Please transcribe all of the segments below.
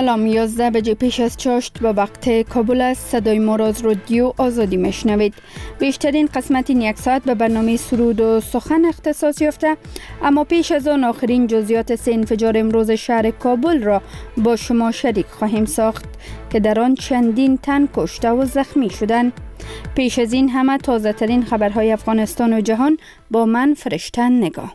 سلام. 11 بجه پیش از چاشت به وقت کابل است. صدای ما را از رادیو آزادی میشنوید. بیشترین قسمت این یک ساعت به برنامه سرود و سخن اختصاص یافته، اما پیش از آن آخرین جزئیات 3 انفجار امروز شهر کابل را با شما شریک خواهیم ساخت که در آن چندین تن کشته و زخمی شدند. پیش از این همه تازه ترین خبرهای افغانستان و جهان با من فرشته نگاه.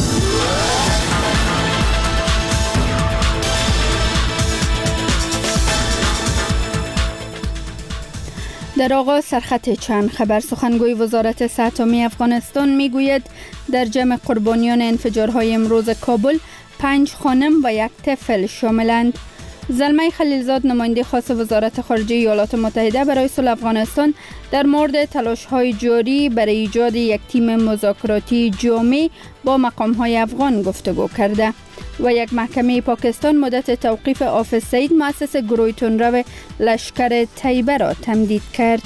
در آغاز سرخط چند خبر. سخنگوی وزارت صحت عامه افغانستان میگوید در جمع قربانیان انفجارهای امروز کابل 5 خانم و 1 طفل شاملند. زلمه خلیلزاد، نماینده خاص وزارت خارجه ایالات متحده برای صلح افغانستان، در مورد تلاش‌های جاری برای ایجاد یک تیم مذاکراتی جامع با مقام‌های افغان گفتگو کرده و یک محکمه پاکستان مدت توقیف حافظ سعید، مؤسس گروه تندرو لشکر طیبه را تمدید کرد.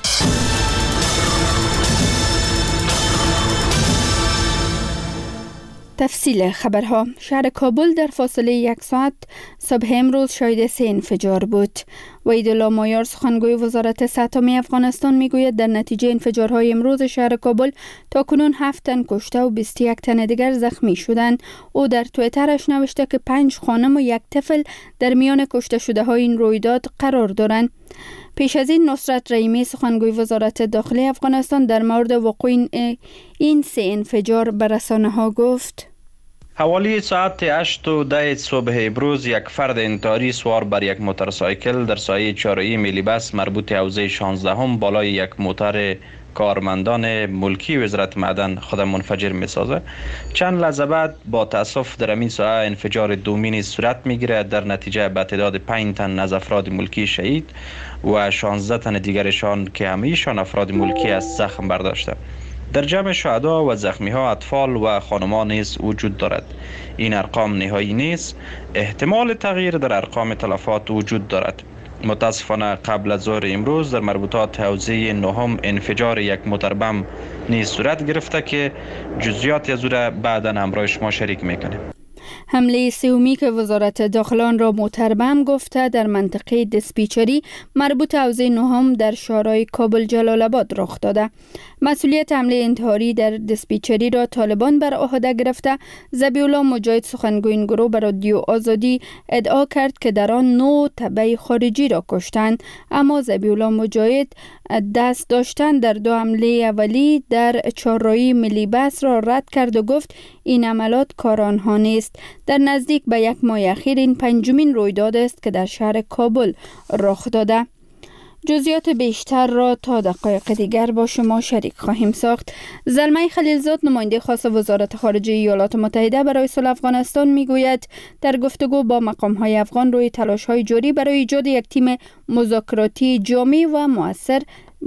تفصیل خبرها. شهر کابل در فاصله 1 ساعت صبح امروز شاهد 3 انفجار بود. وحیدالله مایار، سخنگوی وزارت صحت عامه افغانستان، میگوید در نتیجه انفجارهای امروز شهر کابل تاکنون 7 تن کشته و 21 تن دیگر زخمی شدند. او در توییترش نوشته که 5 خانم و 1 طفل در میان کشته شده های این رویداد قرار دارند. پیش از این نصرت رحیمی، سخنگوی وزارت داخلی افغانستان، در مورد وقوع این 3 انفجار به رسانه‌ها گفت: حوالی ساعت 8:10 صبح امروز یک فرد انتحاری سوار بر یک موتورسایکل در سایه چهارراه ملی بس مربوط حوزه 16 بالای یک موتر کارمندان ملکی وزارت معدن خود منفجر می سازه. چند لحظه بعد با تاسف در این ساعه انفجار دومینی صورت می گیرد. در نتیجه به تعداد 5 تن از افراد ملکی شهید و 16 تن دیگرشان که همه‌شان افراد ملکی است زخم برداشته. در جمع شهدا و زخمی ها اطفال و خانمان نیز وجود دارد. این ارقام نهایی نیست. احتمال تغییر در ارقام تلفات وجود دارد. متاسفانه قبل از ظهر امروز در مربوطات حوزه 9 انفجار یک موتر بم نیز صورت گرفته که جزئیات از او را بعدا همراه شما شریک میکنیم. حمله سومی که وزارت داخل را موتر بم گفته در منطقه دیسپیچری مربوط حوزه 9 در شهرهای کابل جلال آباد رخ داده. مسئولیت حمله انتحاری در دیسپیچری را طالبان بر عهده گرفته. ذبیح‌الله مجاهد، سخنگوی این گروه، به رادیو آزادی ادعا کرد که در آن 9 تبع خارجی را کشتند، اما ذبیح‌الله مجاهد دست داشتن در 2 حمله اولی در چهارراهی ملی بس را رد کرد و گفت این عملات کار آنها نیست. در نزدیک به 1 ماه اخیر این 5مین رویداد است که در شهر کابل رخ داده. جزئیات بیشتر را تا دقایق دیگر با شما شریک خواهیم ساخت. زلمه خلیلزاد، نماینده خاص وزارت خارجه ایالات متحده برای صلح افغانستان، میگوید در گفتگو با مقام‌های افغان روی تلاش‌های جاری برای ایجاد یک تیم مذاکراتی جامع و مؤثر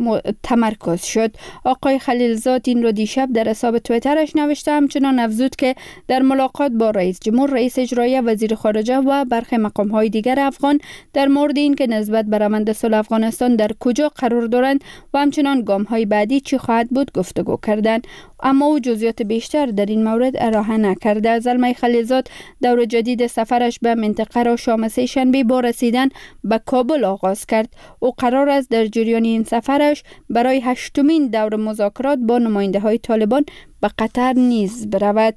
تمرکز شد. آقای خلیلزاد این را دیشب در حساب توییترش نوشته. همچنان افزود که در ملاقات با رئیس جمهور، رئیس اجرایی، وزیر خارجه و برخی مقام‌های دیگر افغان در مورد این که نسبت به روند صلح افغانستان در کجا قرار دارند و همچنان گام‌های بعدی چی خواهد بود گفتگو کردند، اما او جزئیات بیشتر در این مورد ارائه نکرده. زلمه خلیلزاد دور جدید سفرش به منطقه را شام 3 شنبه با رسیدن به کابل آغاز کرد. او قرار است در جریان این سفرش برای 8مین دور مذاکرات با نماینده های طالبان به قطر نیز برود.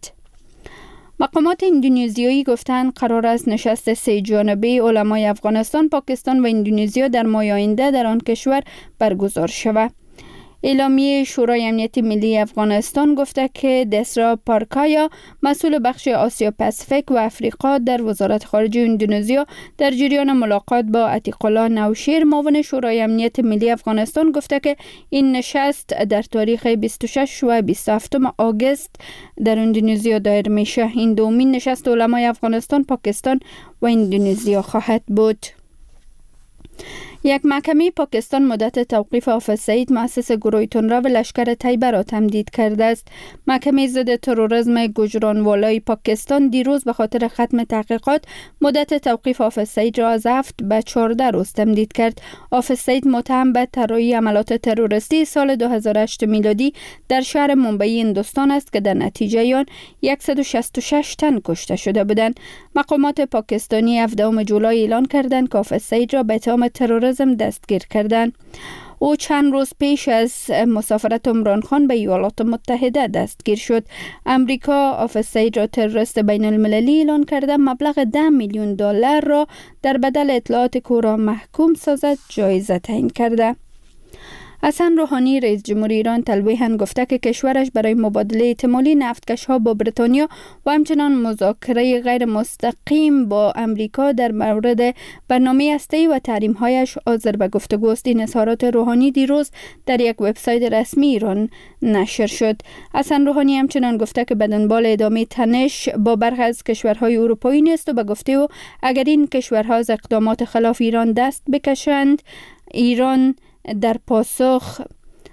مقامات اندونزیایی گفتند قرار است نشست 3 جانبه علمای افغانستان، پاکستان و اندونزیا در ماه آینده در آن کشور برگزار شود. اعلامیه شورای امنیت ملی افغانستان گفته که دسرا پارکایا، مسئول بخش آسیا پاسیفیک و افریقا در وزارت خارجه اندونزیا، در جریان ملاقات با عتیق الله نوشیر، معاون شورای امنیت ملی افغانستان، گفته که این نشست در تاریخ 26 و 27 آگوست در اندونزیا دایر میشه. این دومین نشست علمای افغانستان، پاکستان و اندونزیا خواهد بود. یک محکمه پاکستان مدت توقیف حافظ سعید مؤسس گروه تندرو و لشکر طیبه را تمدید کرده است. محکمه ضد تروریسم گوجرانوالای پاکستان دیروز به خاطر ختم تحقیقات مدت توقیف حافظ سعید را از 7 به 14 روز تمدید کرد. حافظ سعید متهم به طراحی عملات تروریستی سال 2008 میلادی در شهر ممبئی هندوستان است که در نتیجه آن 166 تن کشته شده بودند. مقامات پاکستانی 17 جولای اعلان کردند که حافظ سعید را به اتهام تروریسم دستگیر کردند. او چند روز پیش از مسافرت عمران خان به ایالات متحده دستگیر شد. امریکا حافظ سعید را تروریست بین المللی اعلان کرده مبلغ 10 میلیون دلار را در بدل اطلاعات که او را محکوم سازد جایزه تعیین کرده. حسن روحانی رئیس جمهور ایران تلویحاً گفته که کشورش برای مبادله احتمالی نفتکش‌ها با بریتانیا و همچنان مذاکره غیر مستقیم با امریکا در مورد برنامه هسته‌ای و تحریم‌هایش حاضر به گفتگو است. این اظهارات روحانی دیروز در یک وبسایت رسمی ایران نشر شد. حسن روحانی همچنان گفته که به دنبال ادامه تنش با برخی از کشورهای اروپایی نیست و به گفته او اگر این کشورها از اقدامات خلاف ایران دست بکشند، ایران در پاسخ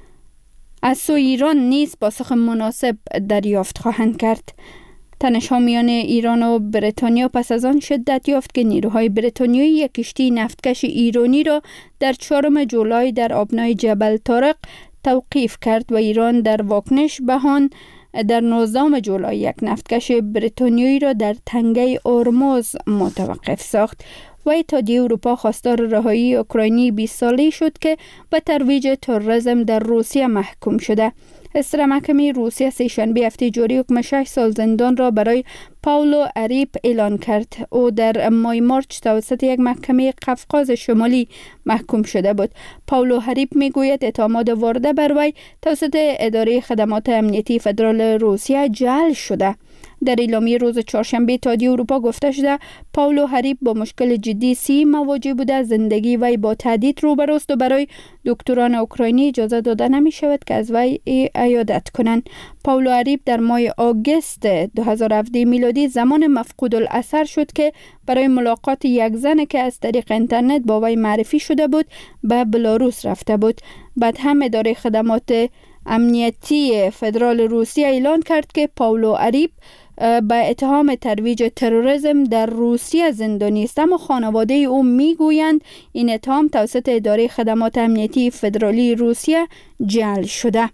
از سوی ایران نیز پاسخ مناسب دریافت خواهند کرد. تنش‌ها میان ایران و بریتانیا پس از آن شدت یافت که نیروهای بریتانیایی یک کشتی نفتکش ایرانی را در 4 جولای در آبنای جبل طارق توقیف کرد و ایران در واکنش به آن در 19 جولای یک نفتکش بریتانیایی را در تنگه هرمز متوقف ساخت. و اتحادیه اروپا خواستار رهایی اوکراینی 20 ساله‌ای شد که به ترویج تروریسم در روسیه محکوم شده. اصدار محکمه روسیه سه‌شنبه هفته جاری حکم 6 سال زندان را برای پاولو اریپ اعلان کرد. او در ماه مارچ توسط یک محکمه قفقاز شمالی محکوم شده بود. پاولو اریپ میگوید اتهامات وارده بر وی توسط اداره خدمات امنیتی فدرال روسیه جعل شده. در اعلامیه روز چهارشنبه اتحادیه اروپا گفته شده پاولو اریپ با مشکل جدی صحی مواجه بوده، زندگی وی با تهدید روبروست و برای دکتران اوکراینی اجازه داده نمی شود که از وی عیادت کنند. پاولو اریپ در ماه آگوست 2017 میلادی زمان مفقود الاثر شد که برای ملاقات یک زن که از طریق اینترنت با وی معرفی شده بود به بلاروس رفته بود. بعد هم اداره خدمات امنیتی فدرال روسیه اعلان کرد که پاولو اریپ به اتهام ترویج تروریسم در روسیه زندانی است، اما خانواده او میگویند این اتهام توسط اداره خدمات امنیتی فدرالی روسیه جعل شده.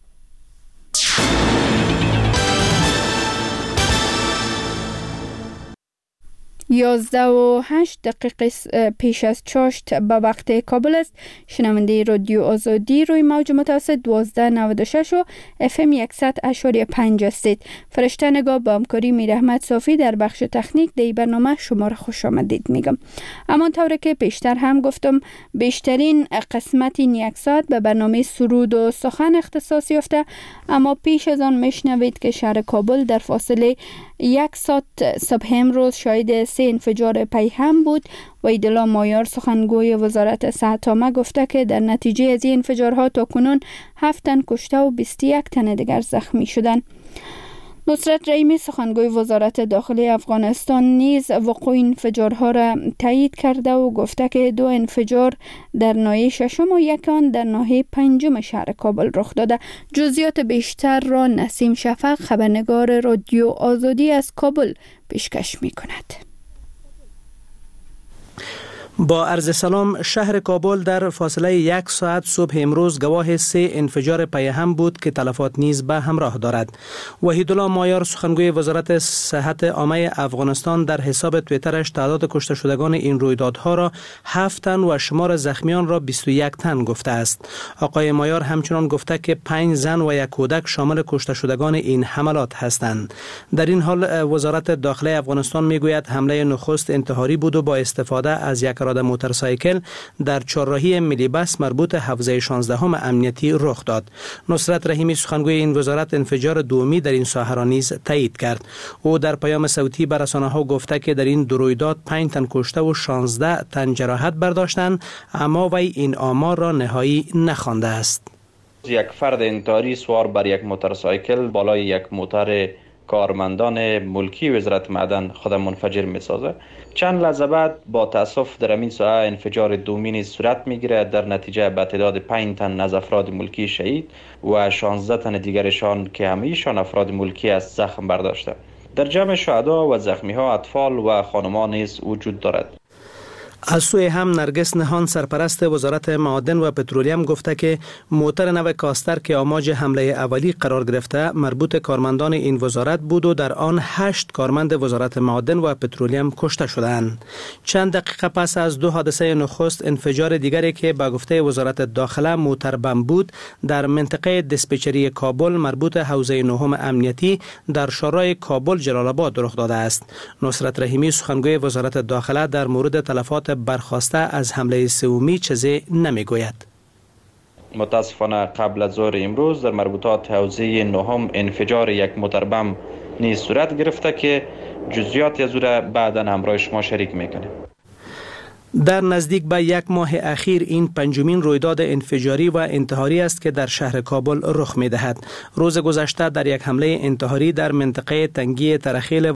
11:08 پیش از چاشت به وقت کابل است. شنونده رادیو آزادی روی موج متوسط 1296 و FM 100.5 هستید. فرشته نگاه با همکاری میر احمد صافی در بخش تکنیک در برنامه شما را خوش آمدید میگم. اما طوری که پیشتر هم گفتم بیشترین قسمت این یک ساعت به برنامه سرود و سخن اختصاص یافته، اما پیش از آن میشنوید که شهر کابل در فاصله 1 ساعت صبح امروز شاهد 3 انفجار پیهم بود و ایدلا مایار سخنگوی وزارت صحت عامه گفته که در نتیجه از این انفجارها تاکنون 7 تن کشته و 21 تن دیگر زخمی شدند. نصرت رحیمی سخنگوی وزارت داخلی افغانستان نیز وقوع انفجارها را تایید کرده و گفته که 2 انفجار در ناحیه ششم و یک آن در ناحیه پنجم شهر کابل رخ داده. جزئیات بیشتر را نسیم شفق خبرنگار رادیو آزادی از کابل پیشکش می کند. با عرض سلام، شهر کابل در فاصله 1 ساعت صبح امروز گواه 3 انفجار پیهم بود که تلفات نیز به همراه دارد. وحیدالله مایار سخنگوی وزارت صحت عامه افغانستان در حساب توییترش تعداد کشته شدگان این رویدادها را 7 تن و شمار زخمیان را 21 تن گفته است. آقای مایار همچنان گفته که 5 زن و 1 کودک شامل کشته شدگان این حملات هستند. در این حال وزارت داخلی افغانستان میگوید حمله نخست انتحاری بود و با استفاده از یک راد موتورسایکل در چهارراهی ملی بس مربوط حوزه 16 امنیتی رخ داد. نصرت رحیمی سخنگوی این وزارت انفجار دومی در این ساحه را نیز تایید کرد. او در پیام صوتی به رسانه‌ها گفته که در این دو رویداد 5 تن کشته و 16 تن جراحت برداشتند، اما وی این آمار را نهایی نخوانده است. یک فرد انتحاری سوار بر یک موتورسایکل بالای یک موتور کارمندان ملکی وزارت معدن خود منفجر می‌سازد. چند لحظه بعد با تاسف در این ساحه انفجار دومی صورت می‌گیرد. در نتیجه به تعداد 5 تن از افراد ملکی شهید و 16 تن دیگرشان که همه‌شان افراد ملکی است زخم برداشته. در جمع شهدا و زخمی‌ها اطفال و خانمان نیز وجود دارد. از سوی هم نرگس نهان سرپرست وزارت معادن و پترولیم گفته که موتر نو کاستر که آماج حمله اولی قرار گرفته مربوط کارمندان این وزارت بود و در آن 8 کارمند وزارت معادن و پترولیم کشته شدند. چند دقیقه پس از 2 حادثه نخست انفجار دیگری که به گفته وزارت داخله موتر بم بود در منطقه دیسپچری کابل مربوط حوزه نهم امنیتی در شورای کابل جلال آباد رخ داده است. نصرت رحیمی سخنگوی وزارت داخله در مورد تلفات برخواسته از حمله سومی چیزی نمیگوید. متاسفانه قبل از ظهر امروز در مربوطات حوزه نهم انفجار یک موتر بم نیز صورت گرفته که جزئیات از او را بعدا همراه شما شریک میکنیم. در نزدیک به 1 ماه اخیر این پنجمین رویداد انفجاری و انتحاری است که در شهر کابل رخ می‌دهد. روز گذشته در یک حمله انتحاری در منطقه تنگی ترخیل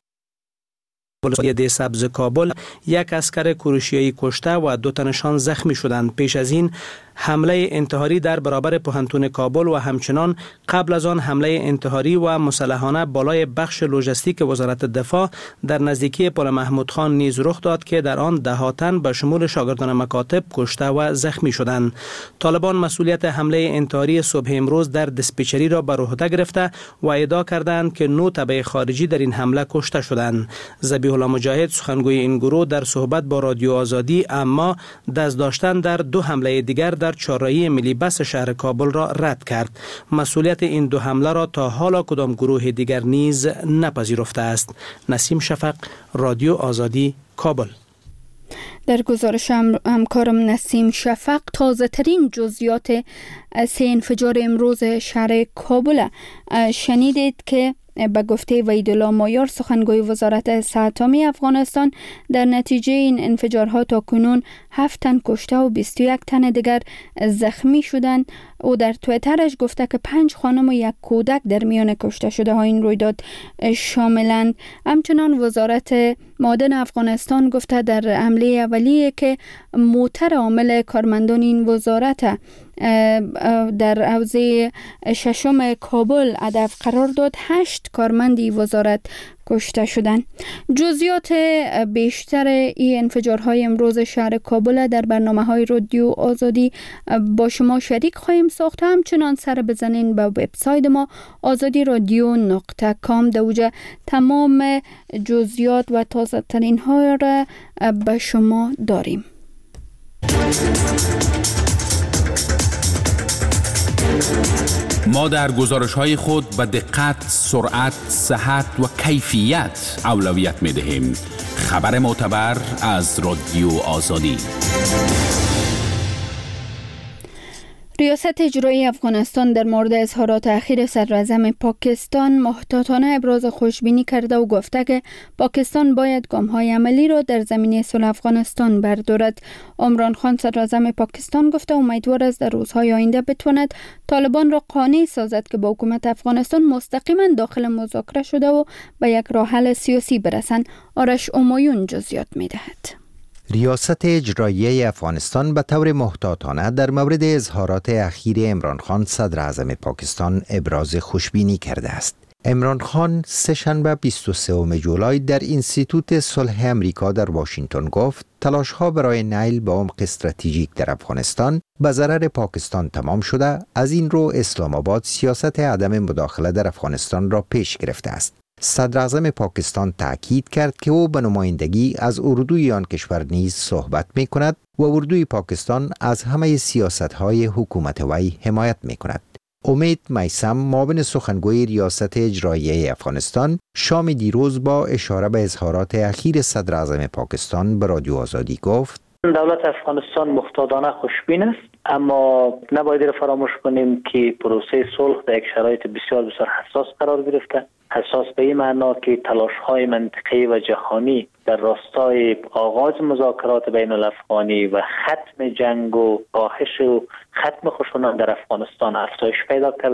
ولایت سبز کابل 1 عسکر کروشیایی کشته و 2 تنشان زخمی شدند. پیش از این حمله انتحاری در برابر پوهنتون کابل و همچنان قبل از آن حمله انتحاری و مسلحانه بالای بخش لوجستیک وزارت دفاع در نزدیکی پل محمود خان نیز رخ داد که در آن 10 تن به شمول شاگردان مکاتب کشته و زخمی شدند. طالبان مسئولیت حمله انتحاری صبح امروز در دیسپچری را بر عهده گرفته و ادعا کردند که 9 تبع خارجی در این حمله کشته شدند. ذبیح الله مجاهد سخنگوی این گروه در صحبت با رادیو آزادی اما دست داشتن در 2 حمله دیگر در چهارراهی ملی بس شهر کابل را رد کرد. مسئولیت این 2 حمله را تا حالا کدام گروه دیگر نیز نپذیرفته است. نسیم شفق، رادیو آزادی، کابل. در گزارش همکارم نسیم شفق تازه ترین جزئیات 3 انفجار امروز شهر کابل شنیدید که به گفته وحیدالله مایار سخنگوی وزارت صحت عامه افغانستان در نتیجه این انفجارها تا کنون 7 تن کشته و 21 تن دیگر زخمی شدند. او در توییترش گفته که 5 خانم و 1 کودک در میان کشته شده ها این رویداد شاملند. همچنان وزارت معادن افغانستان گفته در حمله اولیه که موتر عامل کارمندان این وزارت در حوزه 6 کابل هدف قرار داد 8 کارمندی وزارت کشته شدند. جزئیات بیشتر این انفجارهای امروز شهر کابل در برنامه‌های رادیو آزادی با شما شریک خواهیم ساخت. همچنان سر بزنین به وبسایت ما azadiradyo.com در اوجه تمام جزئیات و تازه ترین ها را به شما داریم. ما در گزارش‌های خود به دقت، سرعت، صحت و کیفیت اولویت می‌دهیم. خبر معتبر از رادیو آزادی. ریاست اجرایی افغانستان در مورد اظهارات اخیر صدراعظم پاکستان محتاطانه ابراز خوشبینی کرده و گفته که پاکستان باید گام‌های عملی را در زمینه صلح افغانستان بردارد. عمران خان صدراعظم پاکستان گفته امیدوار است در روزهای آینده بتواند طالبان را قانع سازد که با حکومت افغانستان مستقیما داخل مذاکره شده و به یک راه حل سیاسی برسند. آرش امایون جزئیات می‌دهد. ریاست اجرایی افغانستان به طور محتاطانه در مورد اظهارات اخیر عمران خان صدر اعظم پاکستان ابراز خوشبینی کرده است. عمران خان سه‌شنبه 23 جولای در انستیتوت صلح امریکا در واشنگتن گفت تلاش‌ها برای نیل به عمق استراتژیک در افغانستان به ضرر پاکستان تمام شده. از این رو اسلام آباد سیاست عدم مداخله در افغانستان را پیش گرفته است. صدر اعظم پاکستان تأکید کرد که او به نمایندگی از اردوی آن کشور نیز صحبت می کند و اردوی پاکستان از همه سیاست‌های حکومت وی حمایت می کند. امید میثم معاون سخنگوی ریاست اجرایی افغانستان شام دیروز با اشاره به اظهارات اخیر صدر اعظم پاکستان به رادیو آزادی گفت دولت افغانستان محتاطانه خوشبین است، اما نباید را فراموش کنیم که پروسه صلح در یک شرایط بسیار بسیار حساس قرار گرفته. حساس به این معنا که تلاش‌های منطقه‌ای و جهانی در راستای آغاز مذاکرات بین الافغانی و ختم جنگ و کاهش و ختم خشونت در افغانستان افزایش پیدا کرده.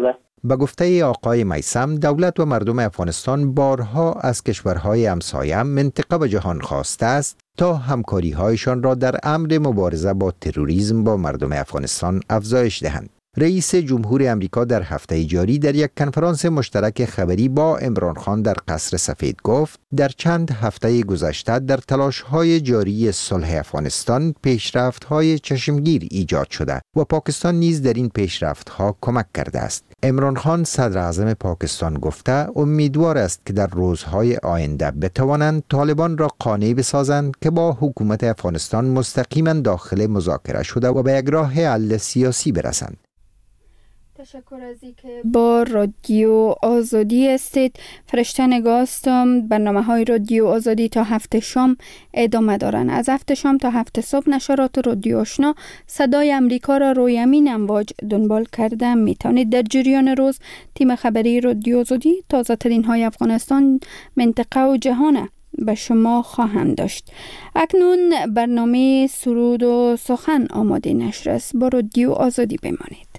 به گفته آقای میثم، دولت و مردم افغانستان بارها از کشورهای همسایه منطقه و جهان خواسته است تا همکاری‌هایشان را در امر مبارزه با تروریسم با مردم افغانستان افزایش دهند. رئیس جمهور امریکا در هفته جاری در یک کنفرانس مشترک خبری با عمران خان در قصر سفید گفت در چند هفته گذشته در تلاش‌های جاری صلح افغانستان پیشرفت‌های چشمگیر ایجاد شده و پاکستان نیز در این پیشرفت‌ها کمک کرده است. عمران خان صدر اعظم پاکستان گفته امیدوار است که در روزهای آینده بتوانند طالبان را قانع بسازند که با حکومت افغانستان مستقیما داخل مذاکره شده و به یک راه حل سیاسی برسند. تشکر از اینکه با رادیو آزادی هستید. فرشته نگاه هستم. برنامه‌های رادیو آزادی تا 7 شام ادامه دارند. از 7 شام تا 7 صبح نشرات رادیو آشنا صدای امریکا را روی همین امواج دنبال کرده میتونید. در جریان روز تیم خبری رادیو آزادی تازه ترین های افغانستان، منطقه و جهان به شما خواهم داشت. اکنون برنامه سرود و سخن آماده نشر است. با رادیو آزادی بمانید.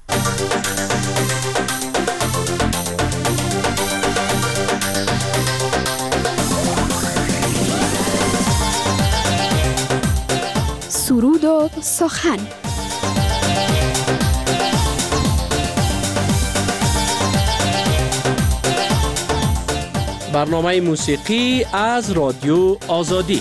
سرود و سخن. برنامه موسیقی از رادیو آزادی.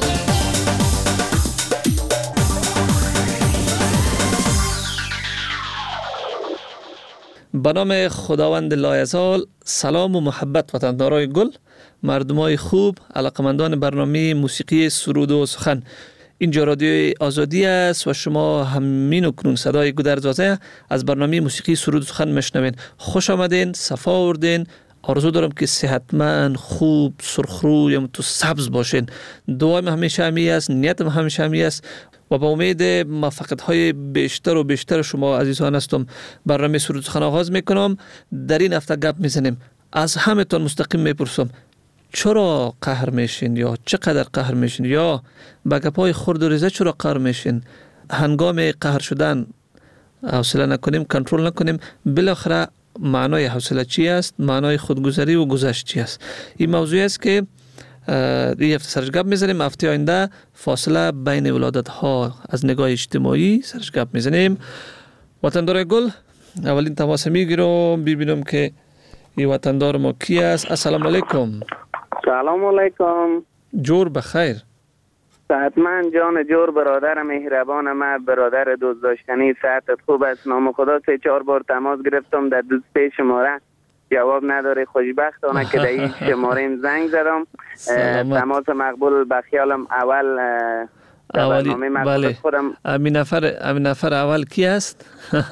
به نام خداوند لایزال. سلام و محبت وطندارای گل، مردمای خوب، علاقمندان برنامه موسیقی سرود و سخن. اینجا رادیو آزادی است و شما همین اکنون صدای گودرزازه از برنامه موسیقی سرود و سخن میشنوین. خوش آمدین، صفا آوردین. آرزو دارم که صحتمند، خوب، سرخرو یا تو سبز باشین. دعایم همیشه همی است، نیتم همیشه همی است و با امید موفقیت‌های بیشتر و بیشتر شما عزیزان هستم. برنامه سرود و سخن آغاز میکنم. در این هفته گپ میزنیم. از همه تان مستقیم میپرسم چرا قهر میشین یا چقدر قهر میشین یا با گپ‌های خرد و ریزه چرا قهر میشین؟ هنگام قهر شدن حوصله نکنیم، کنترل نکنیم، بالاخره معنای حوصله چی است؟ معنای خودگذری و گذشت چی است؟ این موضوعی است که این هفته سرش گپ میزنیم. هفته آینده فاصله بین ولادت ها از نگاه اجتماعی سرش گپ میزنیم. وطندار گل، اولین تماس میگیرم ببینم که این وطندار ما کی است. السلام علیکم. سلام علیکم. جور بخیر. صحتمند جان جور، برادر مهربان ما، برادر دوست داشتنی، صحتت خوب است؟ نام خدا 3-4 بار تماس گرفتم در دوست پی شماره جواب نداره. خوشبختانه که در این شماره زنگ زدم. تماس مقبول. به خیالم اول برنامه مقبول خودم. امین نفر اول کی است؟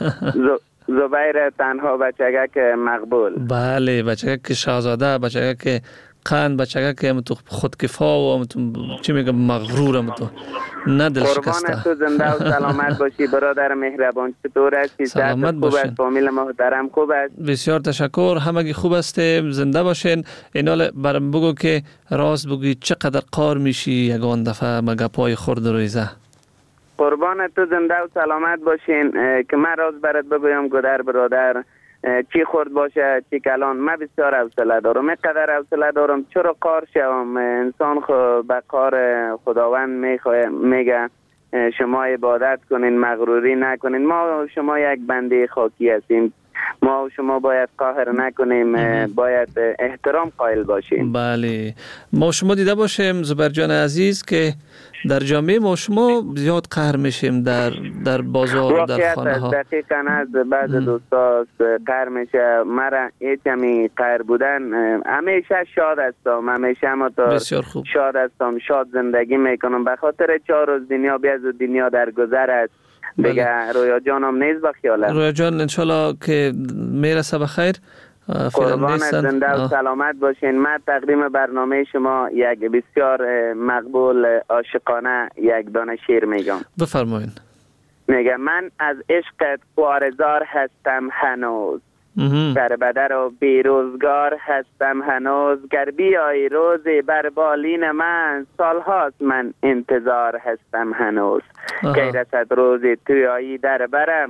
زبیر تنها بچگک مقبول. بله، بچگک شاهزاده، بچگک قند، بچگه که تو خودکفا و چی میگم مغرورم تو نه دل شکسته. قربان تو زنده و سلامت باشی برادر مهربان. چطور هستی؟ سلامت باشین. فامیل محترم خوب است؟ بسیار تشکر، همگی خوب هستیم، زنده باشین. اینال برام بگو که راست بگی چقدر قار میشی یگان دفعه مگپای خورد و ریزه؟ قربان تو زنده و سلامت باشین. که من راست برات بگویم گدر برادر، چی خورد باشه چی کلان، من بسیار حوصله دارم. اینقدر حوصله دارم چرا قار شوم. انسان به قار خداوند میگه شما عبادت کنین، مغروری نکنین. ما و شما یک بنده خاکی هستیم. ما و شما باید قهر نکنیم، باید احترام قائل باشیم. بله، ما شما دیده باشیم زبر جان عزیز که در جامعه ما شما زیاد قهر میشیم در بازار و در خانه ها. دقیقاً از بعض دوستا قهر میشه. مرا هیچمی قهر بودن، همیشه شاد هستم، همیشه شاد هستم، شاد زندگی میکنم. به خاطر 4 روز دنیا بیاز و دنیا در گذر است. دیگه رویا جانم نیست بخیالم. رویا جان انشالله که میرسه بخیر. قربان زنده و سلامت باشین. من تقدیم برنامه شما یک بسیار مقبول عاشقانه یک دانه شعر میگم. بفرمایین. میگم من از عشقت خوارزار هستم هنوز، در بدر و بیروزگار هستم هنوز. گر بیایی روزی بر بالین من، سالهاست من انتظار هستم هنوز. که رسد روزی تویایی در برم،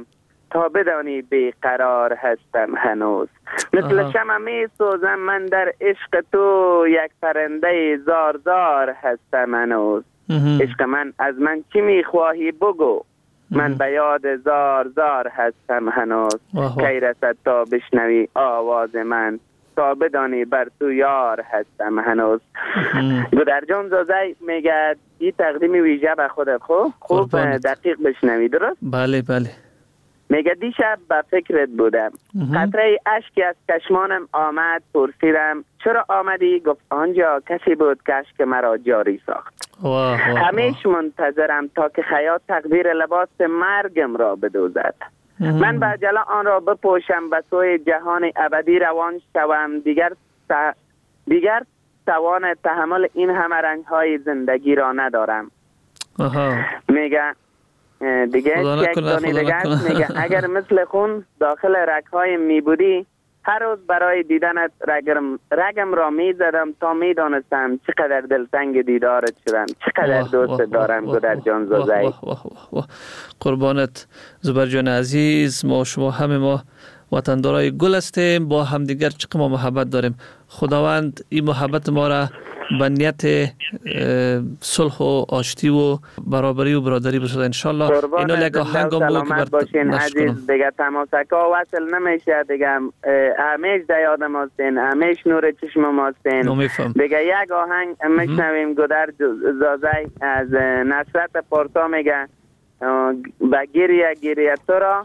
تا بدانی بیقرار هستم هنوز. مثل شمع می سوزم من در عشق تو، یک پرنده زار زار هستم هنوز. عشق من از من چی می خواهی بگو، من به یاد زار زار هستم هنوز. کی رسد تا بشنوی آواز من، تا بدانی بر تو یار هستم هنوز. گودر جان زازی میگه این تقدیم ویژه به خودت خوب دقیق بشنوی، درست؟ بله بله. میگه دیشب به فکرت بودم، قطره اشکی از چشمانم آمد، پرسیدم چرا آمدی؟ گفت آنجا کسی بود که اشک مرا جاری ساخت. همیش منتظرم تا که خیاط تقدیر لباس مرگم را بدوزد. من به عجله آن را بپوشم، به سوی جهان ابدی روان شوم. دیگر توان تحمل این همه رنج های زندگی را ندارم. میگه دیگه میگه اگر مثل خون داخل رگ‌های می بودی، هر روز برای دیدنت رگم را می زدم تا می دانستم چقدر دلتنگ دیدارت شدم، چقدر دوست دارم گودر جان زازی. قربانت زبر جان عزیز. ما شما همه ما وطندارای گل هستیم، با همدیگر چقدر ما محبت داریم. خداوند این محبت ما را به نیت صلح و آشتی و برابری و برادری بسازه انشالله. اینو لگه آهنگم بود که باشین عزیز. دیگه تماسکا وصل نمیشه دیگه، همیش در یاد ماستین، همیش نور چشم ماستین. دیگه یک آهنگ میشنویم گودر زازی از نصرت پارسا، میگه با گریه گریه تو را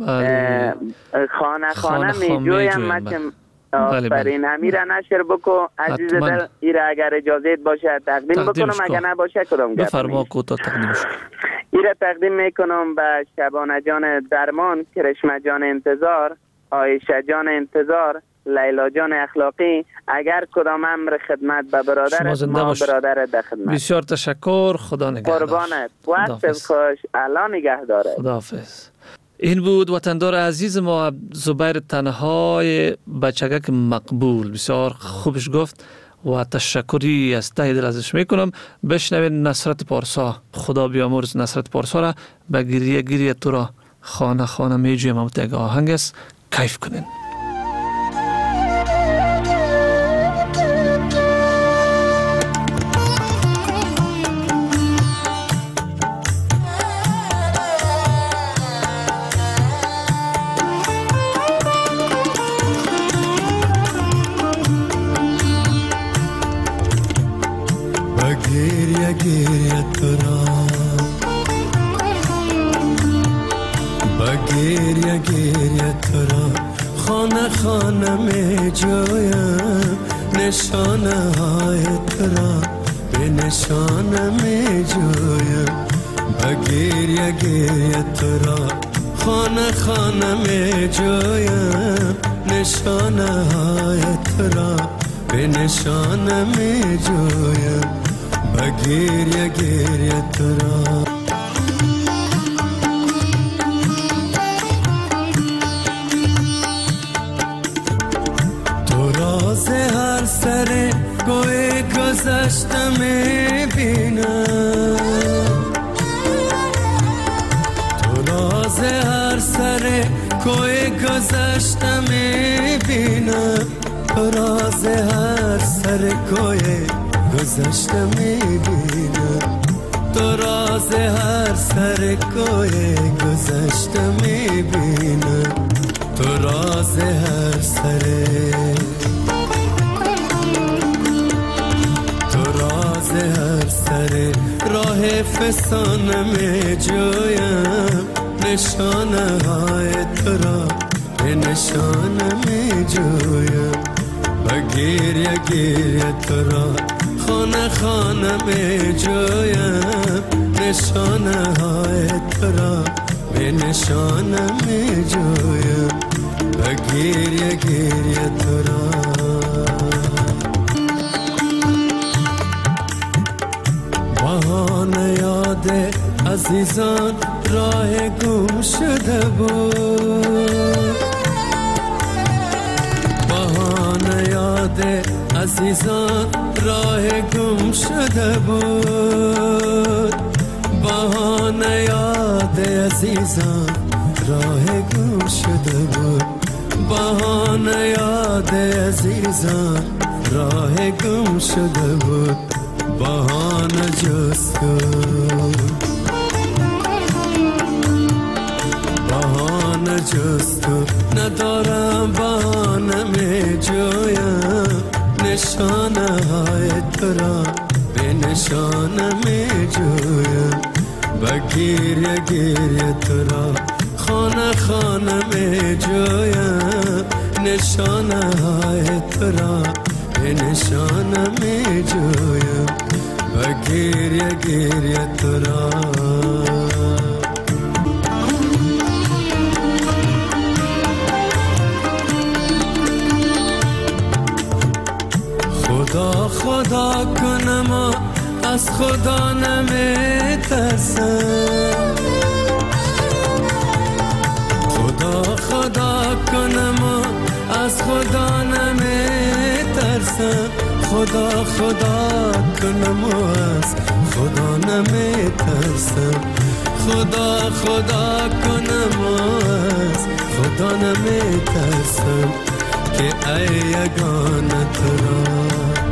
خانه خانه می جویم مچم. آفرین. همیره نشر بکو عزیز دل. ایره اگر اجازه باشه تقدیم بکنم، اگر نباشه کدام گپ بفرما کوتا تقدیمش. ایره تقدیم میکنم به شبانه جان درمان، کرشمه جان انتظار، عایشه جان انتظار، لیلا جان اخلاقی. اگر کدام امر خدمت به برادر ما برادر در خدمت. بسیار تشکر. خدا نگهدار. قربانت. وقت خوش. الله نگهداره. خداحافظ. این بود وطندار عزیز ما زبیر تنهای بچگک مقبول. بسیار خوبش گفت و تشکری از ته دل ازش میکنم. بشنوید نصرت پارسا. خدا بیامرز نصرت پارسا را. به گریه گریه تو را خانه خانه میجویم. هم تگ آهنگ است، کیف کنین. گریه تو را گریه گریه تو را خانه خانه می جویم، نشانه های تو را به نشانه می جویم. گریه گریه تو را خانه خانه می جویم، نشانه های تو را به نشانه می جویم. گریه گریه تو را تو راز هر سر گوی گذشته میبینم، تو راز هر سر گوی گذشته میبینم، تو راز هر سر گوی گذشته میبینم، تو راز هر سر کوی گذشته میبینم، تو راز هر سر، تو راز هر سر راه فسانه می جویم، نشانه های تو را به نشانه می جویم. و گریه گریه تو را خانه خانه می جویم، نشانه های تو را به نشانه می جویم. و گریه گریه تو را بهانه یاد عزیزان راه گم شده بود، بهانه یاد عزیزان راه گم شده بود، بهانه یاد عزیزان راه گم شده بود. بهانه یاد عزیزان راه گم شده بود. بهانه جستو بهانه جستو ندارم بهانه می جویم نشانه های تو را به نشانه می جویم و گریه گریه تو را خانه خانه می جویم نشانه های تو را به نشانه می جویم و گریه گریه تو را. خدا خدا کنم از خدا نمی ترسم. خدا خدا کنم از خدا نمی ترسم. خدا خدا کنم از خدا نمی ترسم. خدا خدا کنم از خدا نمی ترسم که ای یگانه تو را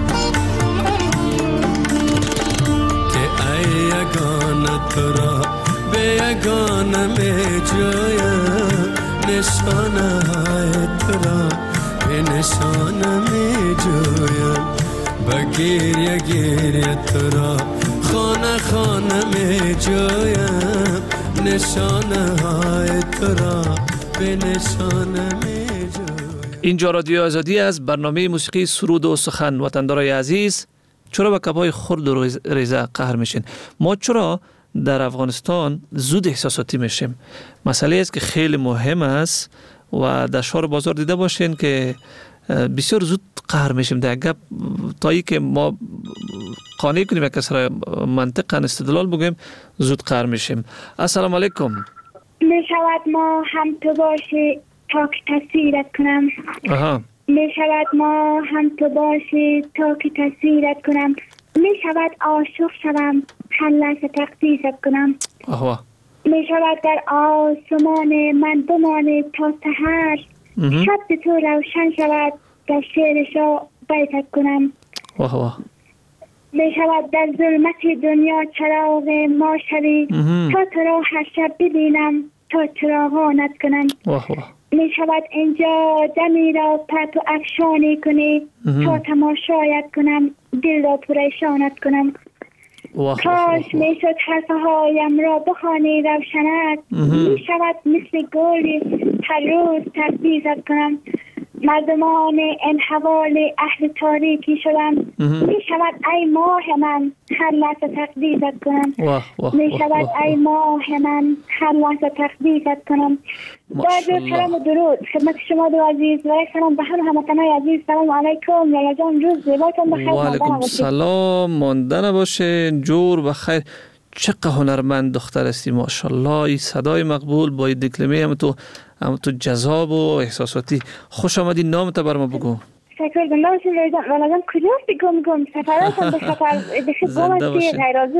یگانه تو را به یگانه می جویم نشانه های تو را به نشانه می جویم و گریه گریه تو را خانه خانه می جویم نشانه های تو را به نشانه می جویم. اینجا رادیو آزادی از برنامه موسیقی سرود و سخن. وطندارای عزیز، چرا به کبای خرد و ریزه قهر میشین؟ ما چرا در افغانستان زود احساساتی میشیم؟ مسئله است که خیلی مهم است و در شهر بازار دیده باشین که بسیار زود قهر میشیم. در گپ تایی که ما قانع کنیم یک کس را منطقاً استدلال بگیم زود قهر میشیم. السلام علیکم. میشود ما هم تو باشی تا که تصویرت کنم. می شود ما هم تو باشی تا که تصویرت کنم. می شود عاشق شوم هر لحظه تقدیرت کنم. می شود در آسمان من بمانی تا سحر. شب تو روشن شود در شعرش را بیتت کنم. می شود در ظلمت دنیا چراغ ما شوی تا تو را هر شب ببینم تا چراغانت کنم. می شود اینجا دمی را پرت و افشانی کنی تا تماشایت کنم دل را پریشانت کنم. کاش می شد حرفهایم را بخوانی روشنت. می شود مثل گلی هر روز تقدیست کنم. مردمان این حوالی اهل تاریکی شدم. می شود ای ماه من هر لحظه تقدیست کنم. می شود ای ماه من هر لحظه تقدیست کنم. با سلام و درود خدمت شما دو عزیز و یک سلام به هموطنان عزیز. سلام علیکم لالا جان، روز زیباتون بخیر. و علیکم سلام، مانده نباشین، جور بخیر. چقدر هنرمند دختر هستی ماشاءالله. این صدای مقبول با این دکلمه هم تو جذاب و احساساتی. خوش آمدی. نامت بر ما بگو. شکر زنده باشین لالا جان. کجا هستی گم سفراتم به خطر زنده باشین.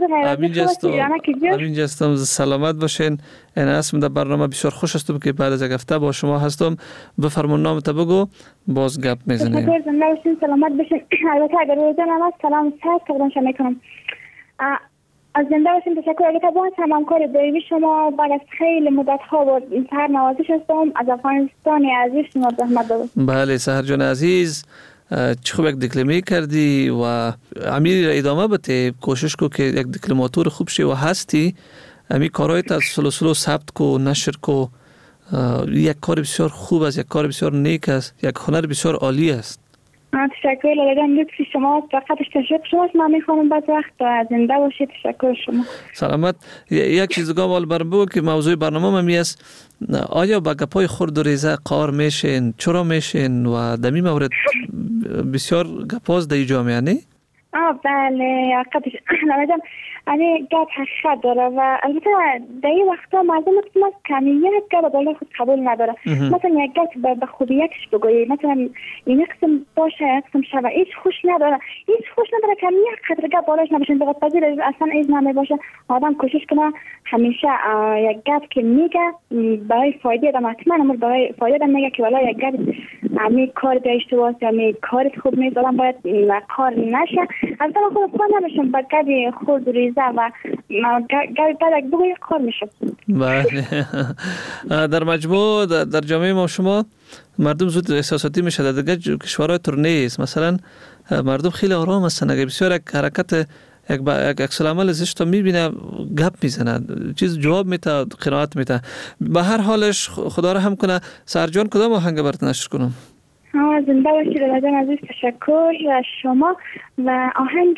همینجا هستم. سلامت باشین. این اسم در برنامه بسیار خوش هستم که بعد از یک هفته با شما هستم. بفرمون نامت بگو باز گپ میزنیم. شکر زنده باشین، سلامت باشین. البته اگر روزان هم هست سلام سر تقدیم میکنم. از زنده باشین. تشکر. البته باز هم همکار دایمی شما بعد از خیلی مدت ها با سهر نوازش هستم از افغانستان عزیز شما زحمت دادم. بله سهر جان عزیز، چه خوب یک دکلمه کردی و امیر را ادامه بده. کوشش کو که یک دکلماتور خوب شی و هستی. امی کارایت از سلو ثبت کو، نشر کو. یک کار بسیار خوب است، یک کار بسیار نیک است، یک هنر بسیار عالی است. تشکر لالا، لطف شما، فقط تشکر شما. من میخوام بعد وقت زنده باشید. تشکر شما. سلامت. یک چیز دیگه مال برام بگو که موضوع برنامه من است. آیا با گپای خرد و ریزه قار میشین؟ چرا میشین؟ و در این مورد بسیار گپاز در جامعه نه؟ بله قبلش نمیدونم یعنی گپ حقیقت داره و البته در این وقتا مردم مثل کمیت گپ بالای خود قبول نداره. مثلا یک گپ به خوبی یکش بگویی، مثلا این قسم باشه یک قسم شوه، هیچ خوش نداره که یک قدر گپ بالاش نباشه، بخاطر پذیر اصلا ایز نمیباشه. آدم کوشش کنه همیشه یک گپ که میگه برای فایده آدم، حتما امر برای فایده آدم میگه که والا یک گپ امی کار داشته باشه، امی کارت خوب نیست، آدم باید کار نشه. البته من خود نمیشم با گپ خود ریزه و گپ بعد بگوی کار میشه. بله. در مجموع در جامعه ما شما مردم زود احساساتی میشه. در دیگه کشورهای تر نیست. مثلا مردم خیلی آرام هستن. اگه بسیار یک حرکت یک عکس العمل زشت رو میبینه گپ میزنه، چیز جواب میده، قناعت میده. به هر حالش خدا رحم کنه. سرجان کدام آهنگ برات نشر کنم؟ زنده باشید رمضان عزیز، تشکر از شما. و آهنگ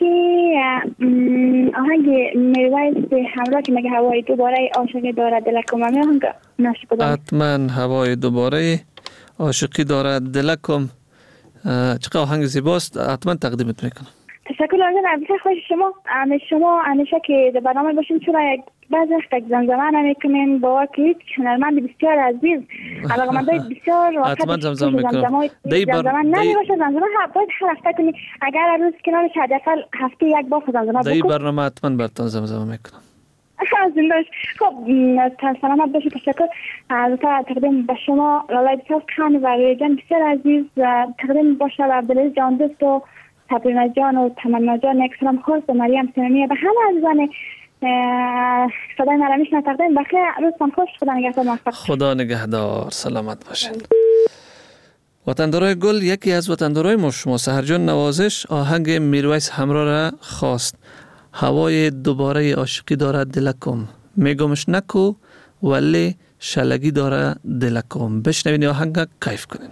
میرویس همراه که مگه هوای دوباره عاشقی داره دلکم، همه آهنگ نشر کنم. حتما هوای دوباره عاشقی داره دلکم، چقدر آهنگ زیباست، حتما تقدیمت میکنم. تشکر از شما همیشه که در برنامه باشین، چون بعضی وقت زمزمه نمیکنین با که هیچ هنرمند بسیار عزیز علاقه‌مندای بسیار حتما زمزمه میکنم. زمزمه نمیباشه، زمزمه باید هر هفته کنی، اگر روز کنارش حداقل هفته یک بار زمزمه بکن. در برنامه حتما براتون زمزمه میکنم. زنده‌اش. خب سلامت باشید. تشکر. تقدیم به شما لالای بسیار خان و ریجان بسیار عزیز، تقدیم باشه و عبدالعزیز جان دوست و تبرینا جان و تمنا جان، یک سلام خاص به مریم سنمی، به همه عزیزان صدای نرمیش تقدیم. بخیر، روزتان خوش. خدا نگهدار. موفق. خدا نگهدار. سلامت باشین. وطندارای گل، یکی از وطندارای ما شما سحرجان نوازش آهنگ میرویس همراه را خواست. هوای دوباره عاشقی داره دلکم، میگمش نکو ولی شلگی داره دلکم. بشنوین آهنگ، کیف کنین.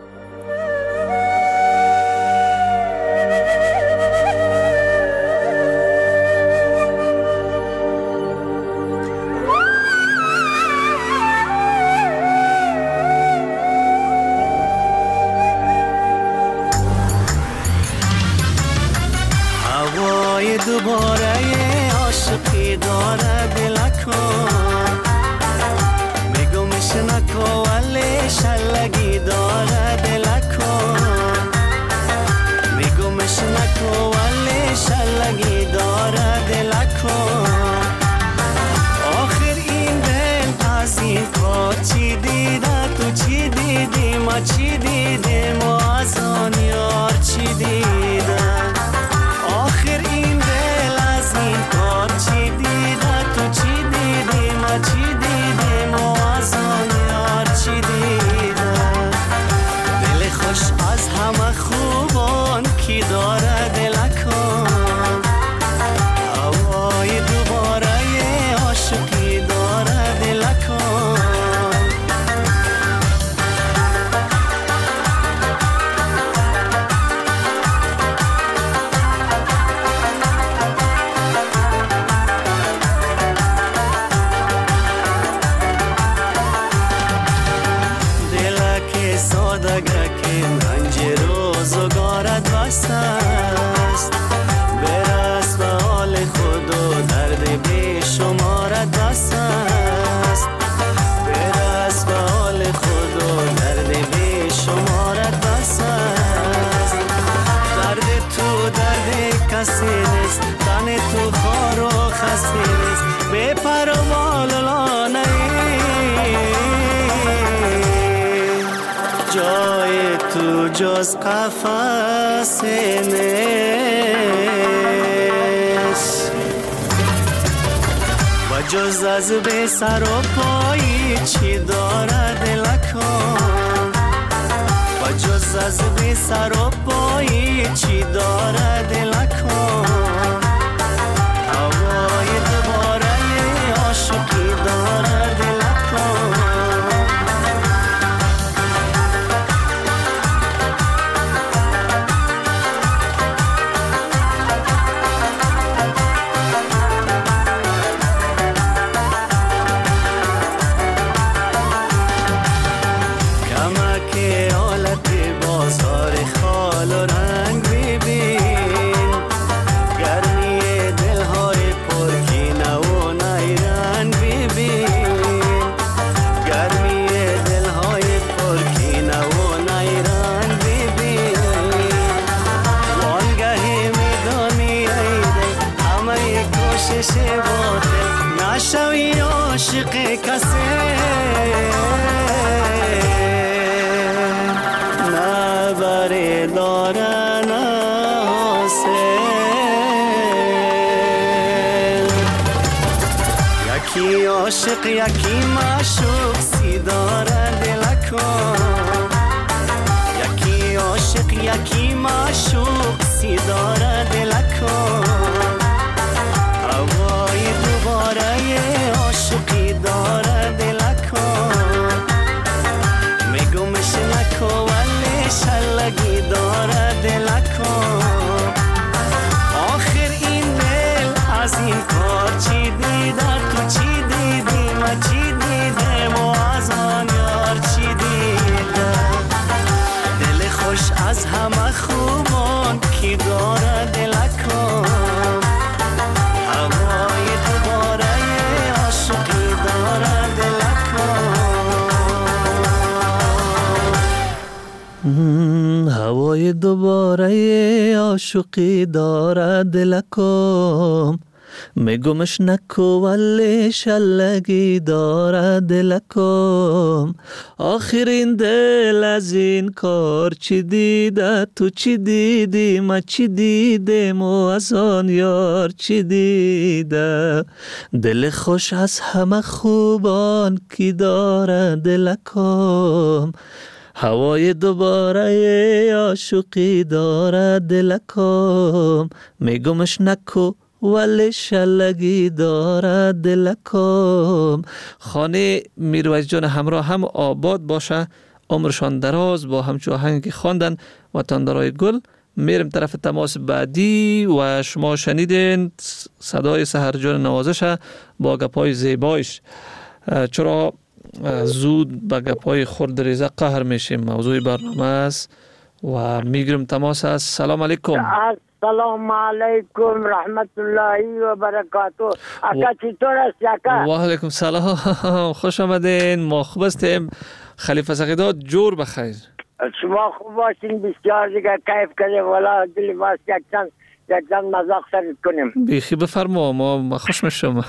دوباره عاشقی داره دلکم، میگمش نکو ولی شلگی داره دلکم، میگمش نکو ولی شلگی داره دلکم. آخر این دل از این کار چی دیده، تو چی دیدی، ما چی دیدیم، ما از آن یار چی دیدم. آخر این دل از این کار چی دیده، تو چی دیدی، ما چی دیدیم، ما از آن یار چی دیدم. دل خوش از همه خوبان کی داره دلکم، هوای دوباره عاشقی داره دلکم. است برس به حال خود و درد بی شمارت بس است، برس به حال خود و درد بی شمارت بس است. درد تو درد کسی نیست، تن تو خار و خستی نیست، بی پر و بال لانه جای تو جز قفس نیست و جز از بی سر و پایی چی داره دلکم، و جز از بی سر و پایی چی داره دلکم. هوای دوباره عاشقی داره دلکم. دارن حاصل. یکی عاشق یکی معشوق سی داره دلکم، یکی عاشق یکی معشوق سی داره دلکم. هوای دوباره عاشقی داره دلکم، میگمش نکو ولی شلگی داره دلکم. آخر این دل از این کار چی دیده، تو چی دیدی من چی دیدم و از آن یار چی دیده. دل خوش از همه خوبان کی داره دلکم، هوای دوباره عاشقی داره دلکم. هوای دوباره عاشقی داره دلکم، میگمش نکو ولی شلگی داره دلکم. آخرین دل از این کار چی دیده، تو چی دیدی من چی دیدم و از آن یار چی دیده. دل خوش از همه خوبان کی داره دلکم، هوای دوباره عاشقی داره دلکم. میگمش نکو ولی شلگی داره دلکم. خانه میرویس جان همراه هم آباد باشه، عمرشان دراز با همچو آهنگی خواندن وطندارای گل. میرم طرف تماس بعدی و شما شنیدین صدای سحرجان نوازش با گپای زیبایش. چرا زود به گپای خرد ریزه قهر میشیم موضوع برنامه است و میگیرم تماس است. سلام علیکم. سلام علیکم رحمت الله و برکاته. اکا چطور است اکا؟ و علیکم سلام، خوش آمدین. ما خوب هستیم. خلیفه سقیدات جور بخیر. شما خوب باشین، بسیار دیگه کیف کنیم. والا دل باست یک چند مذاق سرد کنیم. بیخی بفرما، ما خوش میشم.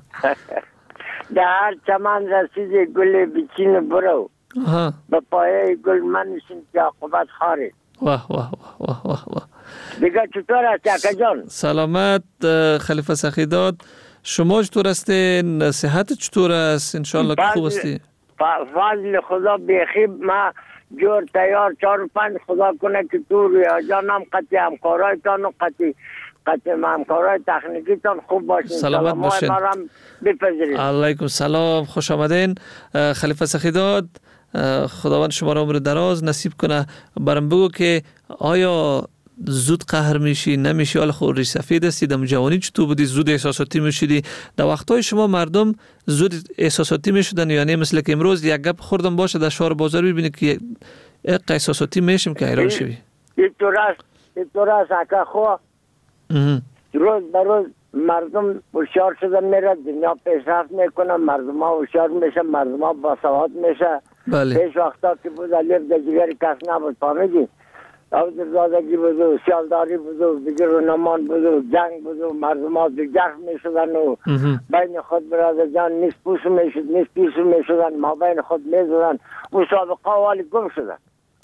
در هر چمن رسید گل بچین برو، به پایه گل منشین که عاقبت خاره. واه واه واه واه واه. دیگه چطور است اکا جان؟ سلامت خلیفه سخیداد. شما چطور هستین؟ صحت چطور است؟ انشالله که خوب هستی. فضل خدا بیخی ما جور تیار 4-5 خدا کنه که تو رویا جانم قطعی همکارایتان و قطعی همکارای تکنیکیتان خوب باشین. سلامت باشین. علیکم سلام، خوش آمدین خلیفه سخیداد. خداوند شما را عمر دراز نصیب کنه. برام بگو که آیا زود قهر میشی نمیشی؟ حالا خود ریش سفید هستی، دم جوانی چطور بودی؟ زود احساساتی میشیدی؟ در وقتهای شما مردم زود احساساتی میشدن یا نه؟ مثل که امروز یک گپ خوردم باشه در شهر بازار ببینی که احساساتی میشیم که حیران شوی. اینطور است اکا خو روز به روز مردم هوشیار شدن میره، دنیا پیشرفت میکنه، مردم ها هوشیار میشه، مردم ها باسواد میشه. بله. پیش وقتا که بود الف در جگر کس نبود، فهمیدی؟ عبدالزادگی بود و سیالداری بود و دیگر رونمان بود و جنگ بود و مردم ها جرف میشدن و بین خود برادر جان نیست پوسو میشدن، ما بین خود میزدن و سابقه والی گم شدن.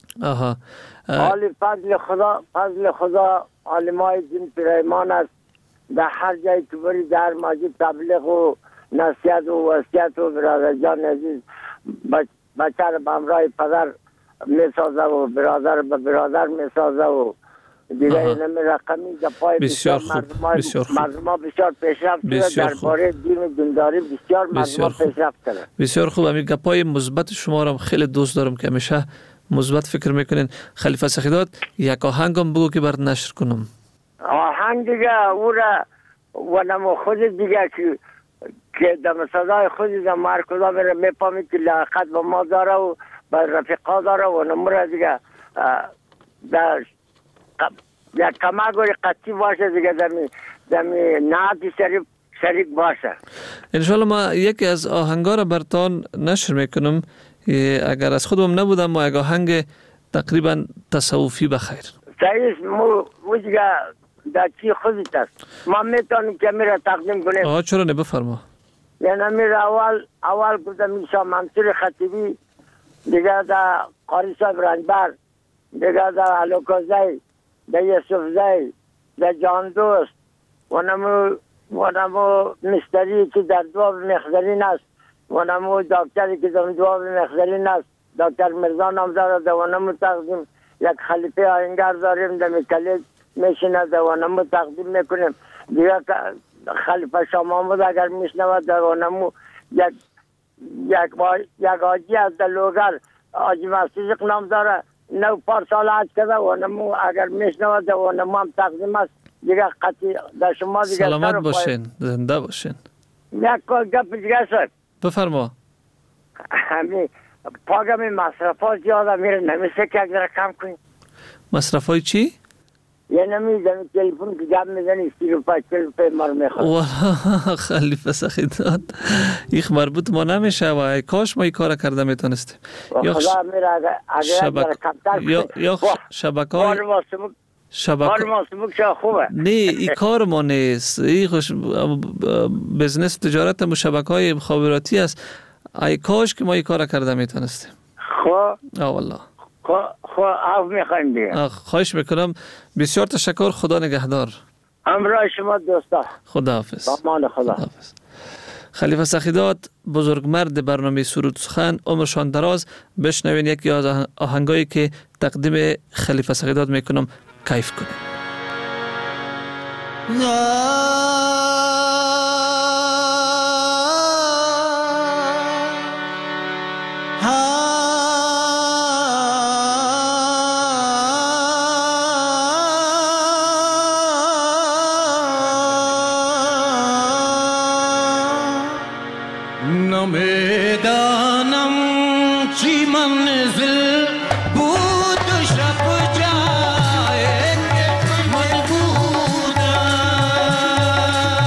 حالی فضل خدا علمای دین پیرایمان است. در هر جای که بری در مسجد تبلیغ و نصیحت و وصیت و برادر جان عزیز بچه را به همراه پدر میسازه و برادر به برادر میسازه و دیگه اینمی رقمی گپای بسیار مردم ها بسیار پیشرفت شده. درباره دین و دینداری بسیار مردم ها پیشرفت کرده. بسیار خوب. همین گپای مثبت شما را خیلی دوست دارم که همیشه مثبت فکر میکنین. خلیفه سخیدات یک آهنگم بگو که برات نشر کنم. آهنگ دیگه او را و نمو خود دیگه که در صدای خودی در مرکزا میره میپامی که لاقت با ما داره و با رفیقا داره و نمو را دیگه در یک کمگوری قطعی باشه دیگه دمی نهاتی شریک باشه. انشالله ما یکی از آهنگا را برتان نشر میکنم. اگر از خودم نبودم ما یک آهنگ تقریبا تصوفی بخیر. سعیس مو دیگه در چی خودت است. ما میتونیم که میره تقدیم کنیم. چرا نه بفرما. یعنی میره اول گفتم میشه منصور خطیبی، دیگه در قاری صاحب رنجبر، دیگه در علوکوزی، در یوسفزی، در جان دوست و نمو مستری که در دواب مخزرین است و نمو دکتری که در دواب مخزرین است، دکتر مرزا نامدار ده و نمو تقدیم یک خلیفه آینگر داریم در کلیج میشینه ده و نمو تقدیم میکنیم. دیگه خلیفه شاه محمود اگر میشنود ده و نمو یک آجی از دلوگر آجی مسیق نام داره 9 پارسال حج کرده و نمو اگر میشنود ده و نمو هم تقدیم است. دیگه قطعی در شما دیگه سلامت باشین، زنده باشین. یک گپ دیگه شد بفرما. همین پاگم مصرفات زیاده میره، نمیشه که اگر کم کنیم. مصرفای چی؟ یه نمیدونم تلفن که جب میزنی 30 روپای 40 روپای مار میخواد. والله خلیفه سخیداد ایخ مربوط ما نمیشه و ای کاش ما این کار کرده میتونستیم. خدا میره اگر کمتر یا شبکه‌های خوبه. نه این کار ما نیست، این خوش بزنس تجارت مشابکه‌های مخابراتی است. ای کاش که ما این کار کرده میتونستیم. والله عفو میخوایم دیگه. خواهش میکنم. بسیار تشکر. خدا نگهدار. امرای شما دوستا. خداحافظ. امان خدا. خلیفه سخیداد بزرگمرد برنامه سرود سخن، عمرشان دراز. بشنوین یکی از آهنگایی که تقدیم خلیفه سخیداد میکنم، کیف کنیم. نمیدانم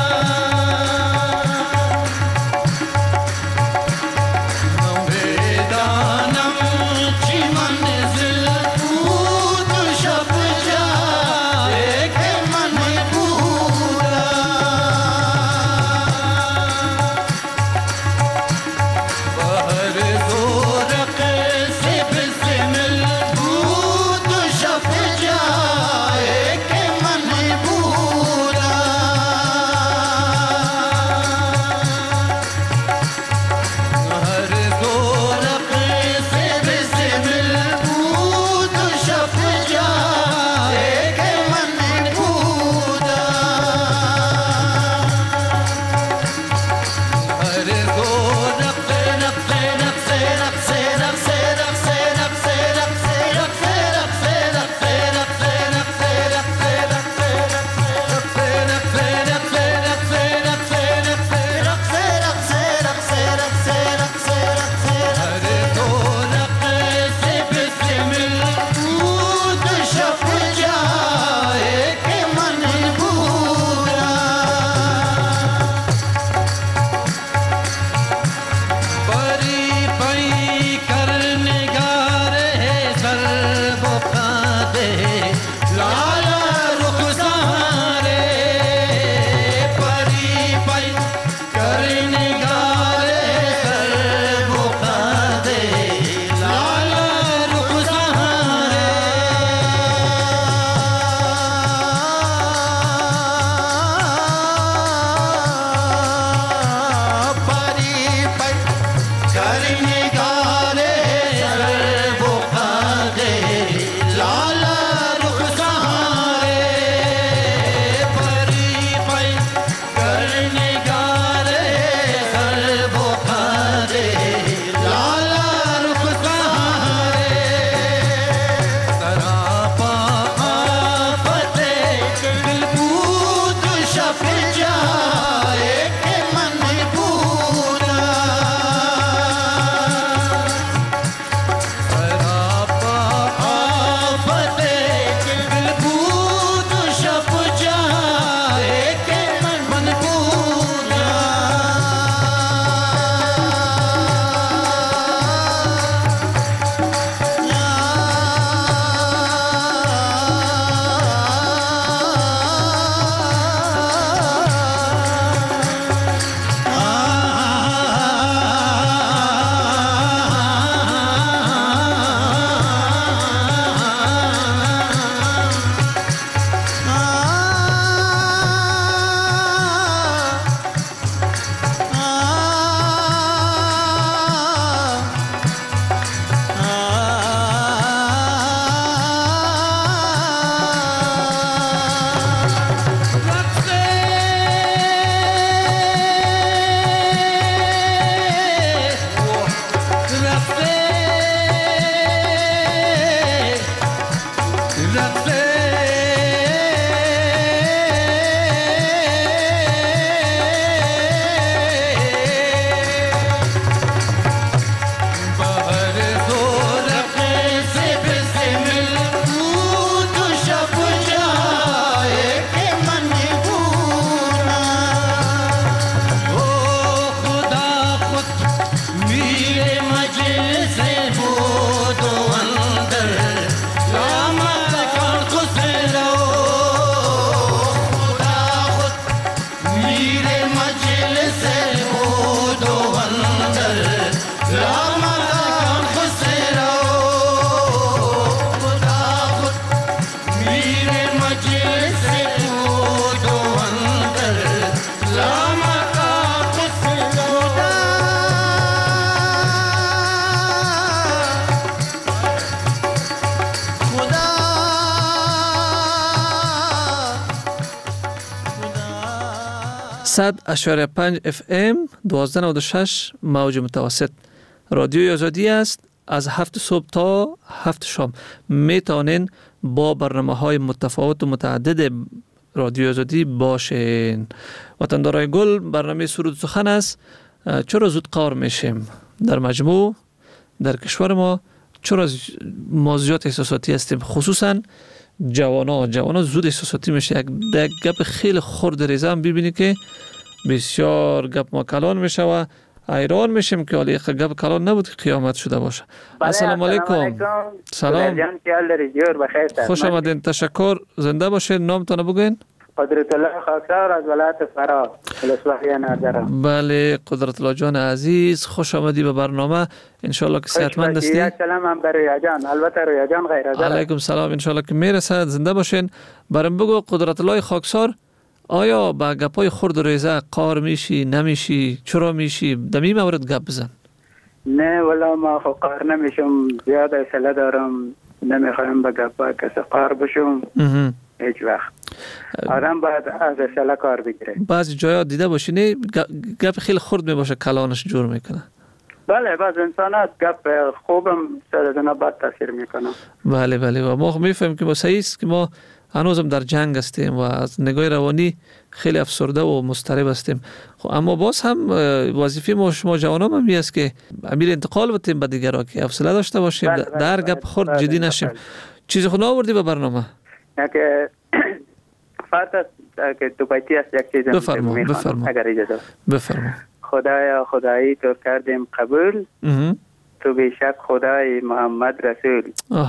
100.5 FM 1296 موج متوسط. رادیوی آزادی است. از 7 صبح تا 7 شام می توانین با برنامه‌های متفاوت و متعدد رادیو آزادی باشین. وطندارای گل، برنامه سرود سخن است. چرا زود قار میشیم در مجموع در کشور ما؟ چرا ما زیاد احساساتی هستیم؟ خصوصا جوانا زود احساساتی میشه. یک گپ خیلی خرد ریزه هم ببینی که بسیار گپ ما کلان میشه و ایران میشیم که حالی گپ کلان نبود که قیامت شده باشه. السلام علیکم. سلام. خوش آمدین. تشکر. زنده باشین. نامتون بگوین. قدرت الله خاکسار از ولایت فرا، ولسوالی ناظرم. بله قدرت الله جان عزیز، خوش آمدی به برنامه. انشالله که صحتمند هستی. یک سلام هم بر رویا جان. البته رویا جان غیر از علیکم سلام. انشالله که میرسد. زنده باشین. برام بگو قدرت الله خاکسار، آیا با گپای خرد و ریزه قار میشی نمیشی؟ چرا میشی؟ دمی مورد گپ بزن. نه والا ما خو قار نمیشم، زیاد حوصله دارم، نمیخوایم به گپا کسی قار بشم هیچ وقت. آدم باید از حوصله کار بگیره. بعضی جایا دیده باشی نه گپ خیلی خرد میباشه کلانش جور میکنه. بله بعض انسان هست گپ خوبم سردنا بد تاثیر میکنه. بله و ما میفهمیم که ما صحیح است که ما هنوزم در جنگ هستیم و از نگاه روانی خیلی افسرده و مضطرب هستیم. اما باز هم وظیفه ما شما جوانان هم است که امیر انتقال بدیم به دیگران که حوصله داشته باشیم، در گپ خرد جدی نشیم. چیزی خود آوردی به برنامه؟ که فقط که تو پایتی است یک چیز بفرما اگر اجازه. بفرما. خدایی تو کردیم قبول، تو بیشک خدای محمد رسول.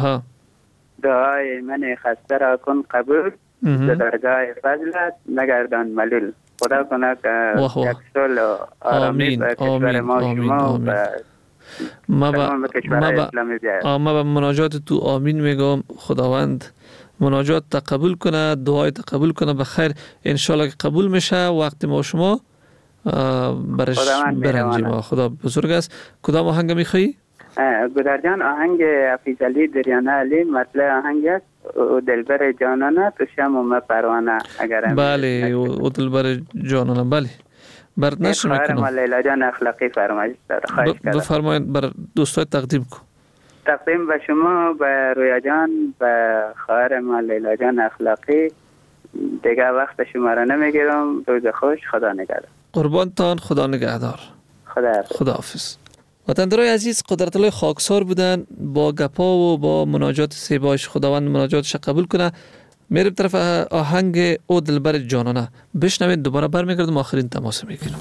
دعای من خسته را کن قبول، درگاه فضلت نگردان ملول. خدا کنه که یک سال آرامی به کشور ما شما ما به مناجات تو آمین میگم. خداوند مناجات تقبل کنه، دعای تقبل کنه بخیر. انشالله که قبول میشه. وقت ما شما برش برنجیم. خدا بزرگ است. کدام آهنگ میخوایی؟ گدر جان آهنگ حفیظ علی دریانه علی مطلع آهنگ است. او دلبر جانانه تو شم و پروانه. بله او دلبر جانانه. بله برد نشر میکنم. خواهر لیلا جان اخلاقی فرمایش داره. خواهش کردم بفرمایید بر دوستای تقدیم کن. تقدیم به شما، به رویا جان، به خواهر لیلا جان اخلاقی. دیگه وقت شما را نمیگیرم. روز خوش. خدا نگهدار. قربانتان. خدا نگهدار. خدا حافظ. وطندارای عزیز، قدرت الله خاکسار بودن. با گپا و با مناجات سیباش خداوند مناجاتش قبول کنه. میرم طرف آهنگ او دلبر جانانه. بشنوید. دوباره برمیگردم آخرین تماس میگیرم.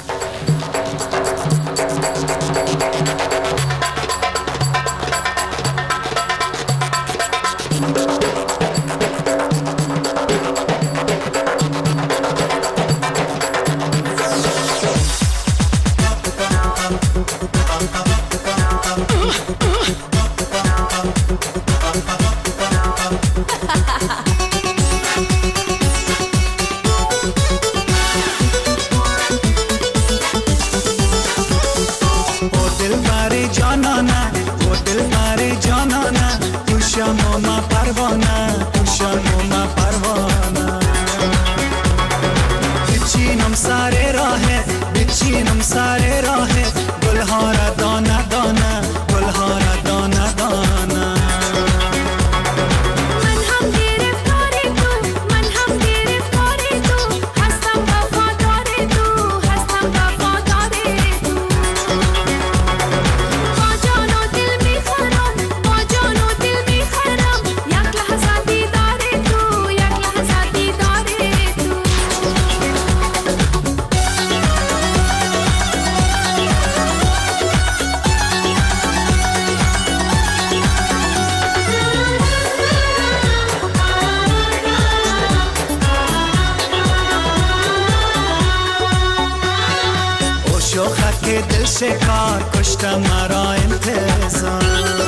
شکار کشت مرا انتظار،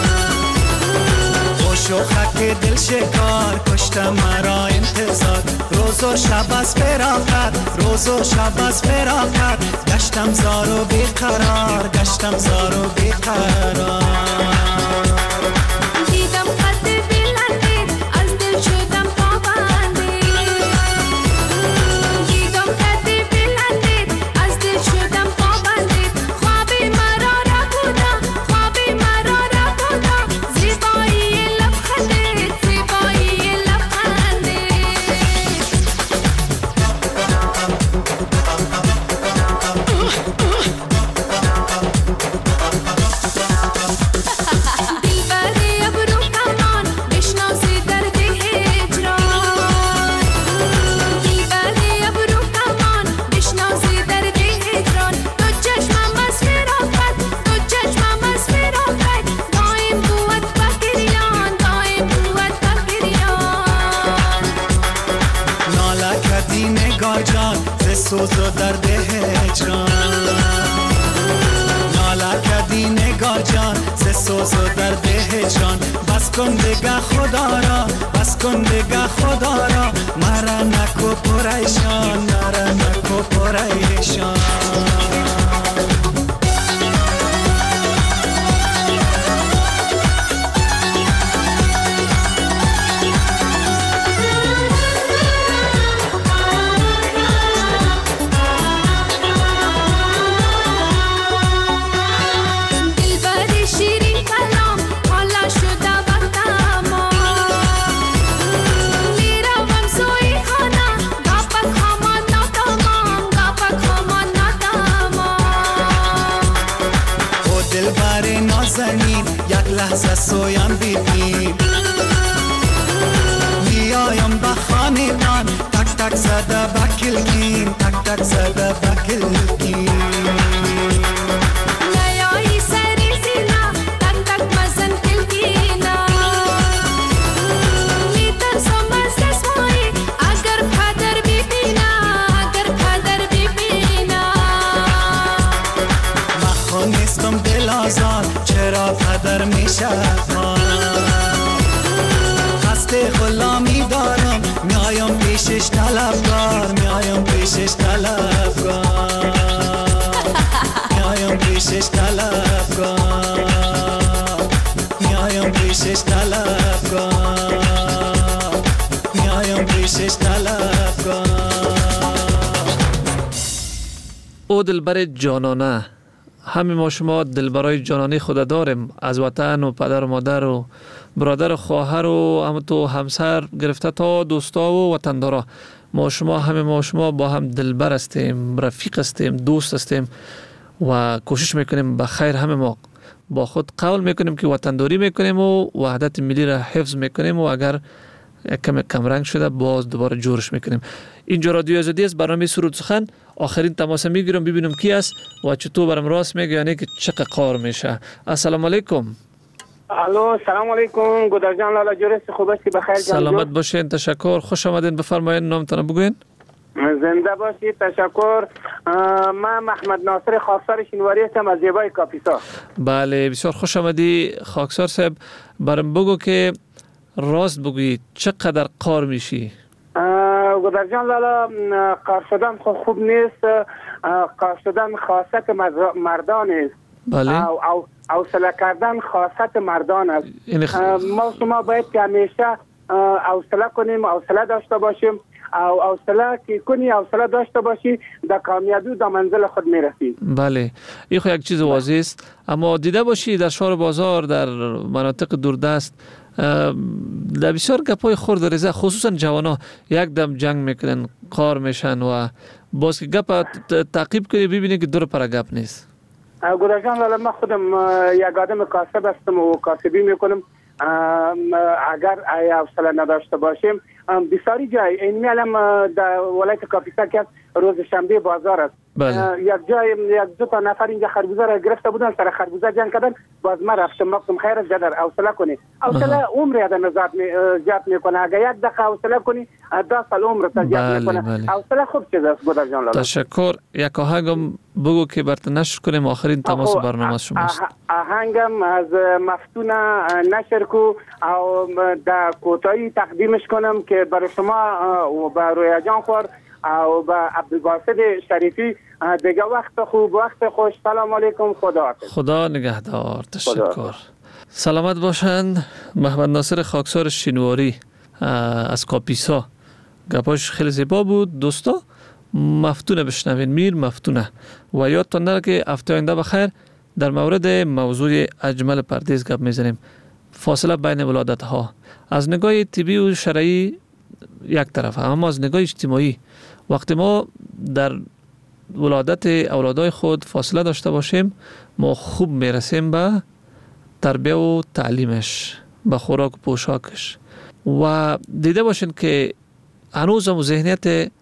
خوش و خک دل شکار کشت مرا انتظار. روز و شب از فراقت، روز و شب از فراقت، گشتم زار و بیقرار، گشتم زار و بیقرار. Thank you. سوز و درد هجران ناله کردی نگار جان ز سوز و درد هجران بس کن دیگه خدا را بس کن دیگه خدا را مرا نکو پریشان مرا نکو پریشان یک لحظه سویم ببین میایم به خانه‌تان تک تک زده بکلگین تک تک زده بکلگین نیایی سری زینا تک تک مزن کلگینا میترسم از دستمایی اگر پدر ببینا اگر پدر ببینا مخو نیستم دل آزاد چرا پدر میشه قصد غلامی دارم میایم پیشش طلبکار میایم پیشش طلبکار میایم پیشش طلبکار میایم پیشش طلبکار میایم پیشش طلبکار او دلبر جانانه همه ما شما دلبرای جانانی خود داریم از وطن و پدر و مادر و برادر و خواهر و همونطور همسر گرفته تا دوستا و وطندارا ما شما با هم دلبر هستیم رفیق هستیم دوست هستیم و کوشش میکنیم به خیر همه ما با خود قول میکنیم که وطنداری میکنیم و وحدت ملی را حفظ میکنیم و اگر کم رنگ شده باز دوباره جورش میکنیم. اینجا رادیو آزادی است برنامه سرود سخن آخرین تماس میگیرم ببینم کی است و چطور برام راست میگه یعنی که چقدر قار میشه. السلام علیکم. الو سلام علیکم گودر جان لالا جورست خوب هستی بخیر جان سلامت باشین تشکر خوش آمدین بفرمایید نامتون بگوین. زنده باشید تشکر. من محمد ناصر خاکسار شینواری هستم از زیبای کاپیسا. بله بسیار خوش آمدی خاکسار صاحب برام بگو که راست بگویی چقدر قار میشی؟ گودر جان لالا قار شدن خوب نیست قار شدن خاصت مردان است. بله حوصله کردن خاصت مردان است. ما شما باید که همیشه حوصله کنیم حوصله داشته باشیم او حوصله که کنی حوصله داشته باشی در کامیابی در منزل خود میرسی. بله این خو یک چیز واضح است اما دیده باشی در شهر بازار در مناطق دوردست در بسیار گپای خرد ریزه خصوصا جوانا یک دم جنگ میکنن قار میشن و باز که گپ تعقیب کنی ببینی که دور پر گپ نیست. گودر جان لالا من خودم یک آدم کاسب هستم و کاسبی میکنم اگر حوصله نداشته باشیم بسیاری جای این میالم در ولایت کاپیسا که روز شنبه بازار است. یک جای یک دو تا نفر اینجا خربوزه را گرفته بودن سر خربوزه جنگ کردن باز من رفتم گفتم خیر است جدر حوصله کنی حوصله عمر آدم زیاد میکنه اگر یک دقیقه حوصله کنی 10 سال عمر تا زیاد میکنه. حوصله خوب چیز است گودر جان لالا. تشکر. یک آهنگم بگو که برات نشر کنیم آخرین تماس برنامه شماست. آهنگم از مفتونه نشر کو او در کوتاهی تقدیمش کنم که برای شما و به رویا جان خور او به عبدالباسط شریفی دیگه وقت خوب وقت خوش. سلام علیکم خدا نگهدار. تشکر. سلامت باشند. محمد ناصر خاکسار شینواری از کاپیسا گپاش خیلی زیبا بود دوستا مفتونه بشنوین میر مفتونه و یادتان نره که هفته آینده بخیر در مورد موضوع اجمل پردیس گپ میزنیم فاصله بین ولادت ها از نگاه طبی و شرعی یک طرف اما از نگاه اجتماعی وقتی ما در ولادت اولادای خود فاصله داشته باشیم ما خوب میرسیم به تربیه و تعلیمش به خوراک و پوشاکش و دیده باشین که هنوز هم ذهنیت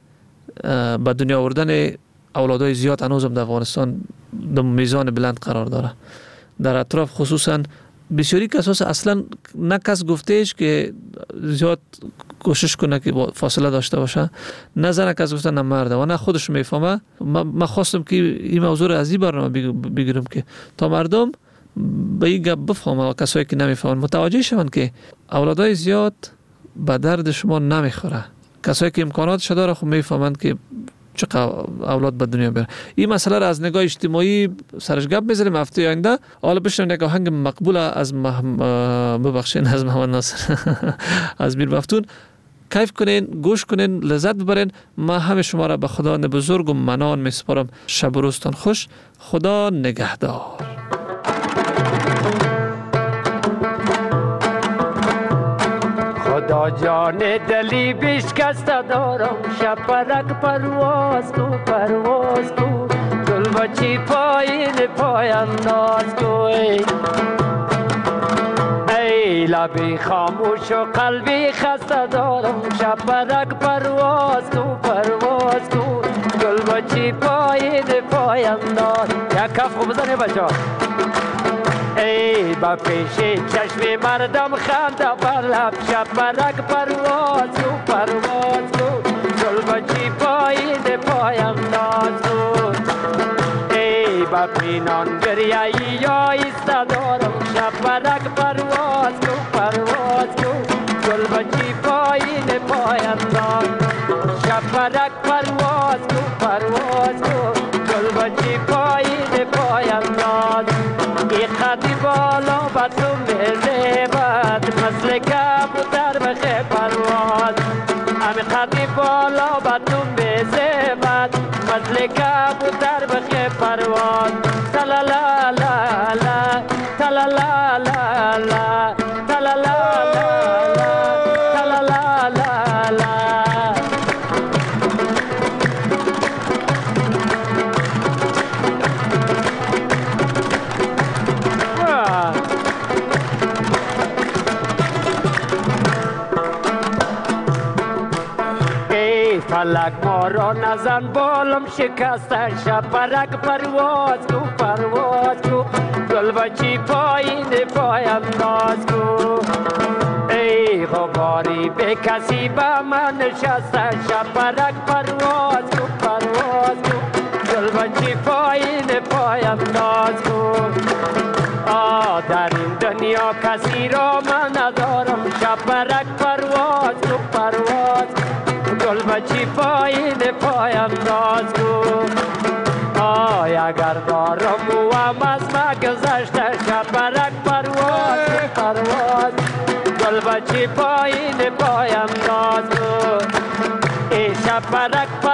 به دنیا آوردن اولادای زیاد هنوز هم در افغانستان در میزان بلند قرار داره در اطراف خصوصا بسیاری کساس اصلا نه کس گفتهش که زیاد کوشش کنه که فاصله داشته باشه، نه زن کس گفته نه مرده و نه خودش میفهمه. من خواستم که این موضوع رو از این برنامه بگیرم که تا مردم به این گپ بفهمه و کسایی که نمیفهمن متوجه شوند که اولادای زیاد به درد شما نمیخوره. کسایی که امکاناتش داره خب میفهمند که چقدر اولاد به دنیا بیاره. این مسئله را از نگاه اجتماعی سرش گپ می‌زنیم هفته آینده. حالا بشنویم یک آهنگ مقبول از ببخشید از محمد ناصر از میر مفتون. کیف کنین، گوش کنین، لذت ببرین. ما همه شما را به خدا بزرگ و منان میسپارم. شب و روزتان خوش. خدا نگهدار. خدا جان دلی بشکسته دارم، شب پرک پرواز کو پرواز کو، گل بچی پایین پای انداز کو. ای لبی خاموش و قلبی خسته دارم، شب پرک پرواز کو پرواز کو، گل بچی پایین پای انداز. یک کف خوب بزنه بچه. ای با پیش چشم مردم خنده بر لب، شب برک پرواز کو پرواز کو، گل بچی پایین پای انداز کو. ای با پینان گریایی یا ایسته دارم، شب برک پرواز کو پرواز کو، گل بچی پایین پای انداز. شب برک پرواز کو پرواز کو، گل بچی پایین پای انداز. ای خطی بالا با تو میزیبد، مثل کبوتر بخی پرواز. امی خطی بالا با تو میزیبد، مثل کبوتر بخی پرواز. تلالا لا لا تلالا لا لا تلالا لا لا تلالا لا لا. فلک ما را نزن بالم شکسته، شب پرک پرواز کو پرواز کو، گل بچی پایین پای انداز کو. ای غباری به کسی به من نشسته، شب پرک پرواز کو پرواز کو، گل بچی پایین پای انداز کو. در این دنیا کسی را من ندارم، شب پرک پرواز کو پرواز کو، گل بچی پایین پای انداز کو. اگر دارم و هم از ما گذشته، شب برک پرواز کو پرواز، گل بچی پایین پای انداز کو. ای شب برک